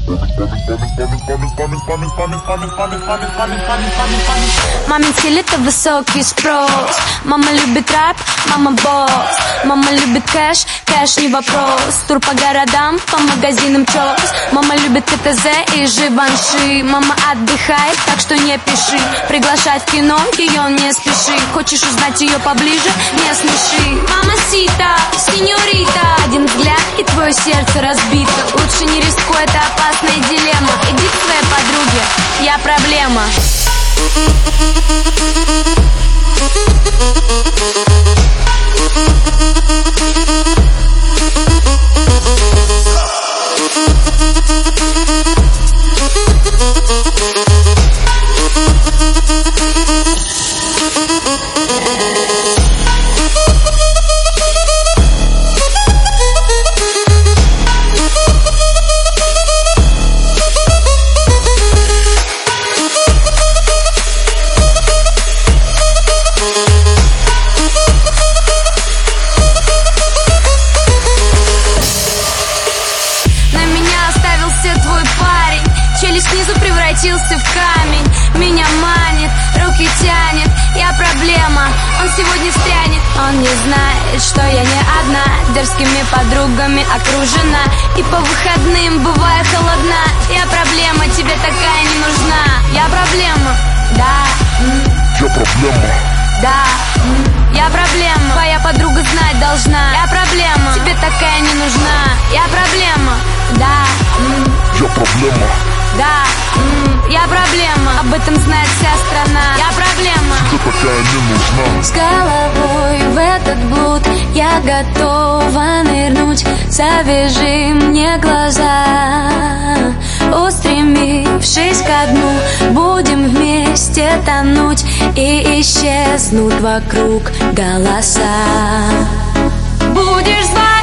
Мамин стиль — это высокий спрос. Мама любит рэп, мама босс. Мама любит кэш, кэш не вопрос. Тур по городам, по магазинам чёс. Мама любит КТЗ и Живанши. Мама отдыхает, так что не пиши. Приглашать в кино, ее не спеши. Хочешь узнать ее поближе, не смеши. Мамасита, сеньорита. Один взгляд и твое сердце разбито. Лучше не рискуй, это опасная дилемма. Иди к своей подруге, я проблема. Снизу превратился в камень. Меня манит, руки тянет. Я проблема, он сегодня встрянет. Он не знает, что я не одна. Дерзкими подругами окружена. И по выходным бываю холодна. Я проблема, тебе такая не нужна. Я проблема, да. Я проблема. Да, я проблема. Твоя подруга знать должна. Я проблема, тебе такая не нужна. Я проблема, да. Я проблема. Да, я проблема, об этом знает вся страна. Я проблема, тебе такая не нужна. с головой в этот блуд я готова нырнуть. Завяжи мне глаза, устремившись ко дну. Будем вместе тонуть, и исчезнут вокруг голоса. Будешь звать